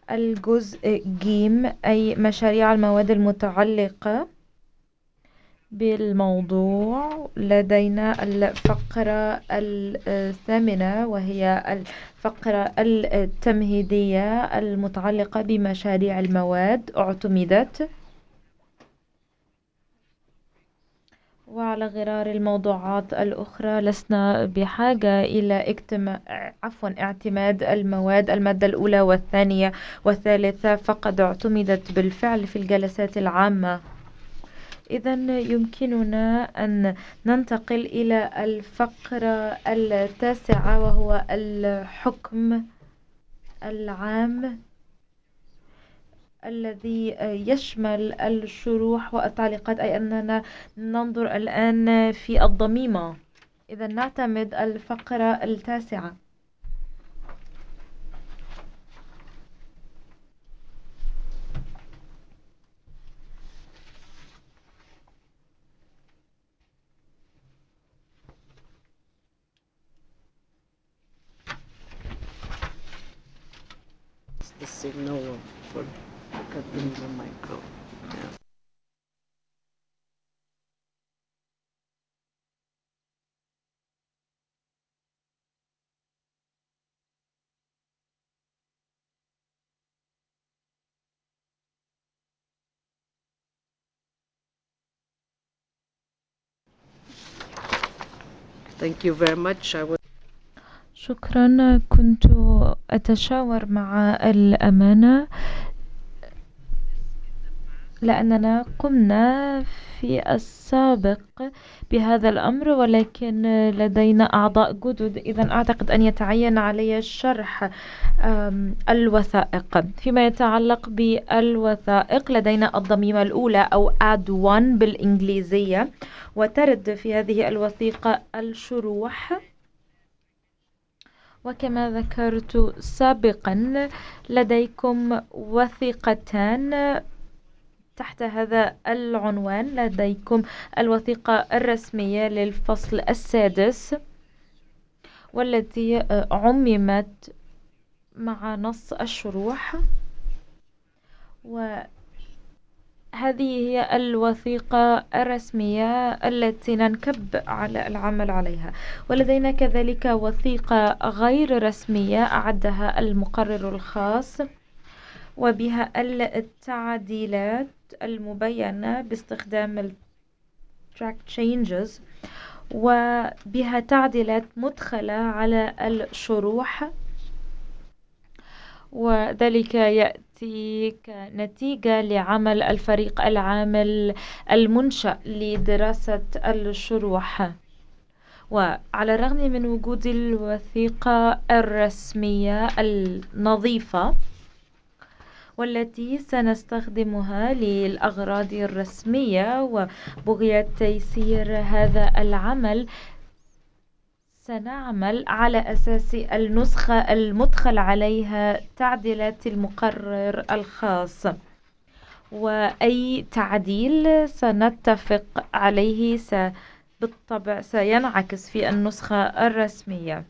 الجزء جيم أي مشاريع المواد المتعلقة بالموضوع. لدينا الفقرة الثامنة وهي الفقرة التمهيدية المتعلقة بمشاريع المواد اعتمدت. وعلى غرار الموضوعات الأخرى لسنا بحاجة إلى اعتماد المادة الأولى والثانية والثالثة فقد اعتمدت بالفعل في الجلسات العامة. إذن يمكننا أن ننتقل إلى الفقرة التاسعة وهو الحكم العام الذي يشمل الشروح والتعليقات، أي أننا ننظر الآن في الضميمة. إذا نعتمد الفقرة التاسعة. The signal for cutting the micro. Yeah. Thank you very much. شكرا. كنت أتشاور مع الأمانة لأننا قمنا في السابق بهذا الأمر، ولكن لدينا أعضاء جدد. إذا أعتقد أن يتعين علي شرح الوثائق. فيما يتعلق بالوثائق لدينا الضميمة الأولى أو add one بالإنجليزية، وترد في هذه الوثيقة الشروح. وكما ذكرت سابقا لديكم وثيقتان تحت هذا العنوان. لديكم الوثيقة الرسمية للفصل السادس والتي عممت مع نص الشروح، وهذه هي الوثيقة الرسمية التي ننكب على العمل عليها. ولدينا كذلك وثيقة غير رسمية أعدها المقرر الخاص، وبها التعديلات المبينة باستخدام ال track changes، وبها تعديلات مدخلة على الشروح، وذلك يأتي كنتيجة لعمل الفريق العامل المنشأ لدراسة الشروح. وعلى الرغم من وجود الوثيقة الرسمية النظيفة والتي سنستخدمها للأغراض الرسمية وبغية تيسير هذا العمل، سنعمل على أساس النسخة المدخل عليها تعديلات المقرر الخاص، وأي تعديل سنتفق عليه بالطبع سينعكس في النسخة الرسمية.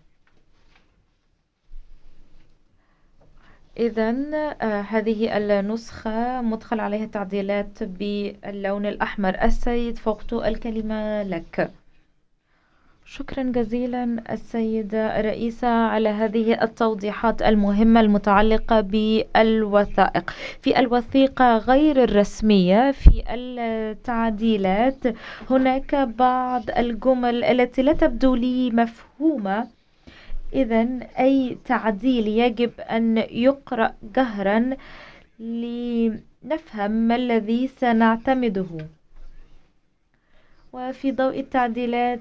إذن هذه النسخة مدخل عليها تعديلات باللون الأحمر. السيد فوقت الكلمة لك. شكرا جزيلا السيدة الرئيسة على هذه التوضيحات المهمة المتعلقة بالوثائق. في الوثيقة غير الرسمية في التعديلات هناك بعض الجمل التي لا تبدو لي مفهومة. إذن أي تعديل يجب أن يقرأ جهرا لنفهم ما الذي سنعتمده. وفي ضوء التعديلات